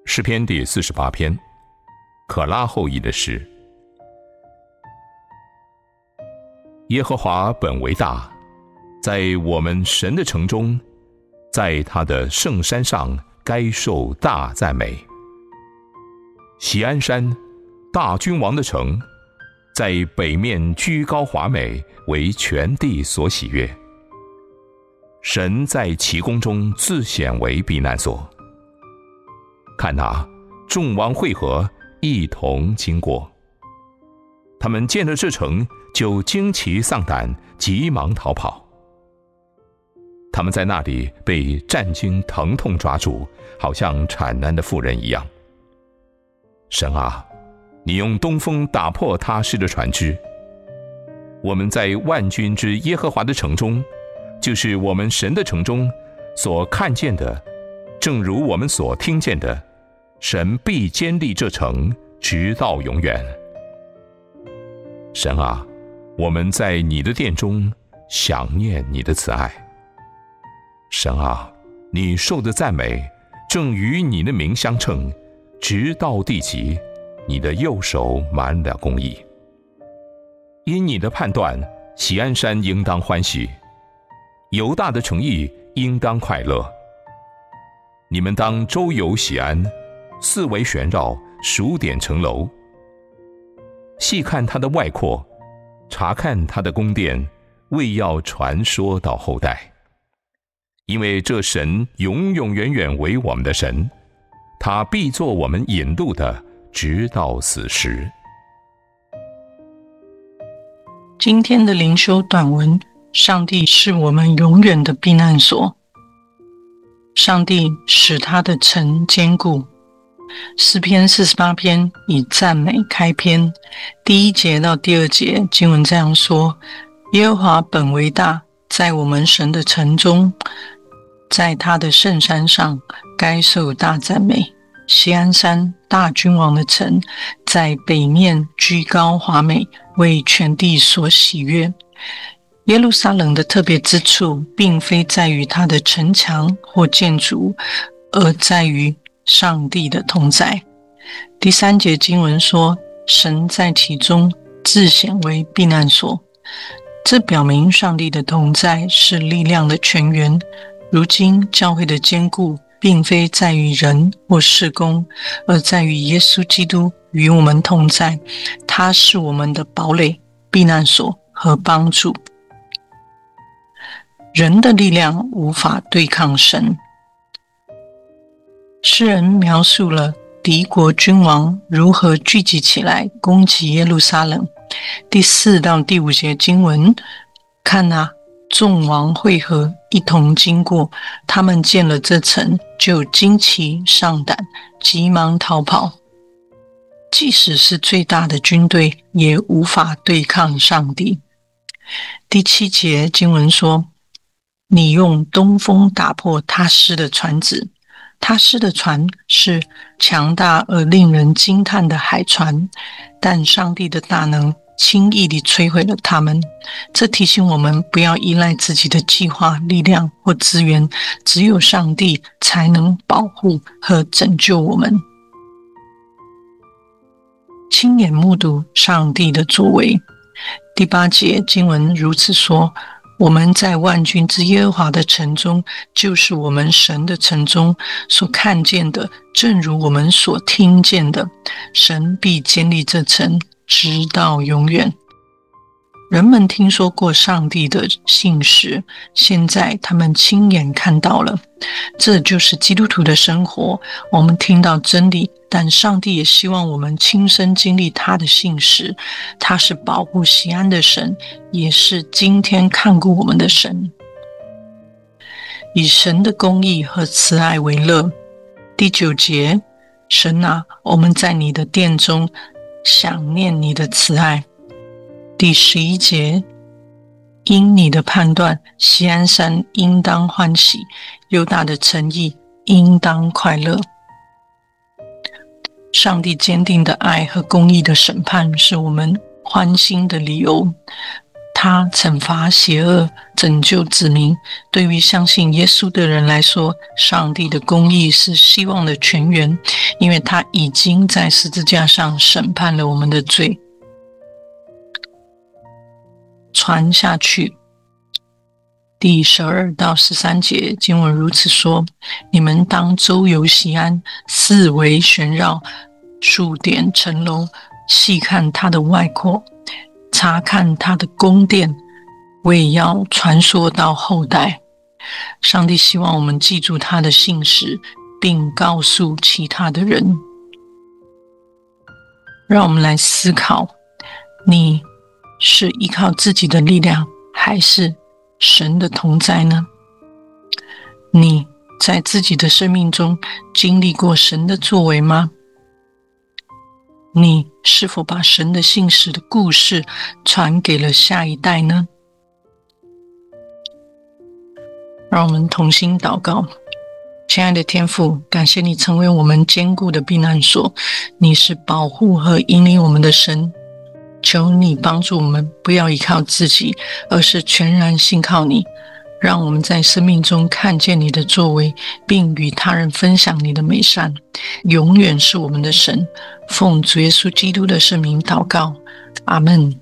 诗篇第48篇，可拉后裔的诗。耶和华本为大，在我们神的城中，在他的圣山上该受大赞美。锡安山，大君王的城，在北面居高华美，为全地所喜悦。神在其宫中自显为避难所。看哪，众王会合，一同经过。他们见了这城，就惊奇丧胆，急忙逃跑。他们在那里被战惊疼痛抓住，好像产难的妇人一样。神啊，你用东风打破他施的船只。我们在万军之耶和华的城中，就是我们神的城中所看见的，正如我们所听见的，神必坚立这城，直到永远。神啊，我们在你的殿中想念你的慈爱。神啊，你受的赞美正与你的名相称，直到地极，你的右手满了公义。因你的判断，锡安山应当欢喜，犹大的诚意应当快乐。你们当周游锡安，四围旋绕，数点城楼，细看它的外扩，查看它的宫殿，为要传说到后代。因为这神永永远远为我们的神，他必作我们引路的，直到死时。 今天的灵修短文，上帝是我们永远的避难所。上帝使他的城坚固。诗篇48篇以赞美开篇，第1节到第2节经文这样说：耶和华本为大，在我们神的城中，在他的圣山上该受大赞美。锡安山，大君王的城，在北面居高华美，为全地所喜悦。耶路撒冷的特别之处，并非在于它的城墙或建筑，而在于上帝的同在。第3节经文说，神在其中自显为避难所。这表明上帝的同在是力量的泉源。如今教会的坚固并非在于人或事工，而在于耶稣基督与我们同在，他是我们的堡垒、避难所和帮助。人的力量无法对抗神。诗人描述了敌国君王如何聚集起来攻击耶路撒冷。第4到第5节经文，看啊，众王会合，一同经过，他们见了这城，就惊奇丧胆，急忙逃跑。即使是最大的军队，也无法对抗上帝。第7节经文说，你用东风打破他施的船只。他施的船是强大而令人惊叹的海船，但上帝的大能轻易地摧毁了他们。这提醒我们不要依赖自己的计划、力量或资源，只有上帝才能保护和拯救我们。亲眼目睹上帝的作为。第8节经文如此说，我们在万军之耶和华的城中，就是我们神的城中所看见的，正如我们所听见的，神必坚立这城，直到永远。人们听说过上帝的信实，现在他们亲眼看到了。这就是基督徒的生活。我们听到真理，但上帝也希望我们亲身经历他的信实。他是保护锡安的神，也是今天看顾我们的神。以神的公义和慈爱为乐。第9节，神啊，我们在你的殿中想念你的慈爱。第11节，因你的判断，锡安山应当欢喜，犹大的诚意应当快乐。上帝坚定的爱和公义的审判是我们欢欣的理由。 他惩罚邪恶，拯救子民。对于相信耶稣的人来说，上帝的公义是希望的泉源，因为他已经在十字架上审判了我们的罪。传下去。第12到13节经文如此说：你们当周游西安，四围旋绕，数点城楼，细看它的外廓，查看它的宫殿，为要传说到后代。上帝希望我们记住他的信实，并告诉其他的人。让我们来思考，你是依靠自己的力量，还是神的同在呢？你在自己的生命中经历过神的作为吗？你是否把神的信实的故事传给了下一代呢？让我们同心祷告。亲爱的天父，感谢你成为我们坚固的避难所，你是保护和引领我们的神。求你帮助我们，不要依靠自己，而是全然信靠你，让我们在生命中看见你的作为，并与他人分享你的美善。永远是我们的神。奉主耶稣基督的圣名祷告，阿们。